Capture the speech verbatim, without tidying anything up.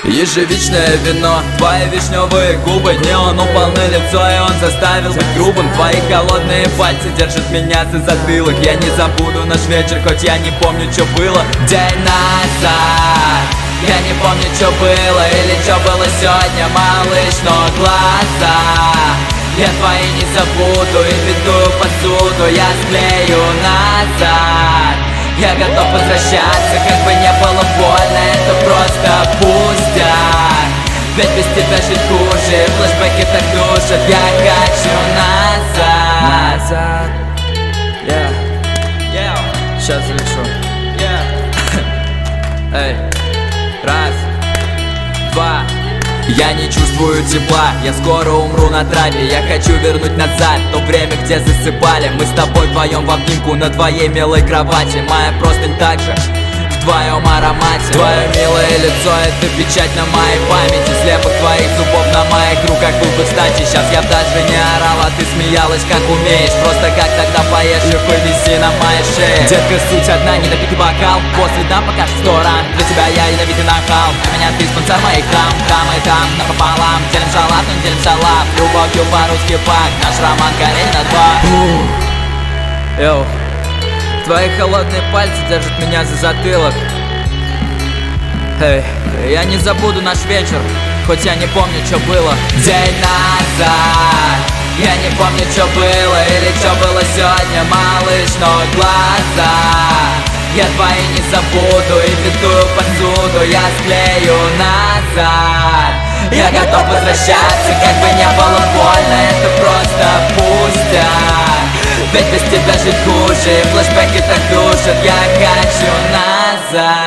Ежевичное вино, твои вишневые губы, неон упал на лицо, и он заставил быть грубым. Твои холодные пальцы держат меня за затылок. Я не забуду наш вечер, хоть я не помню, что было день назад. Я не помню, что было или что было сегодня, малыш, но глаза я твои не забуду, и битую посуду я склею назад. Я готов возвращаться, как бы не было больно, это просто пустяк. Ведь без тебя жить хуже, флешбеки так душат, я хочу назад. Назад. Yeah. Yeah. Сейчас залечу. Yeah. Эй, раз, два. Я не чувствую тепла, я скоро умру на траве. Я хочу вернуть назад то время, где засыпали мы с тобой вдвоем в обнимку на твоей милой кровати. Моя простынь также в твоем аромате. Твое милое лицо — это печать на моей памяти. Слепок твоих зубов на моих руках был бы кстати. Сейчас я даже не орал, а ты смеялась как умеешь. Просто как тогда поешь и повиси на моей шее. Детка, суть одна, не допитый бокал. После дам пока что сто ран. Для тебя я ядовитый нахал. Для меня ты спонсор моих драм. Там и там напополам. Делим салат, но не делим салат. Любовью по-русски пак. Наш роман корень на два. Йоу. Твои холодные пальцы держат меня за затылок. Эй, я не забуду наш вечер, хоть я не помню, что было день назад. Я не помню, что было или что было сегодня, малыш, но глаза я твои не забуду, и битую посуду я склею назад. Я готов возвращаться, как бы не было больно, это просто пустяк. Ведь без тебя жить хуже, флешбеки так душат, я хочу назад.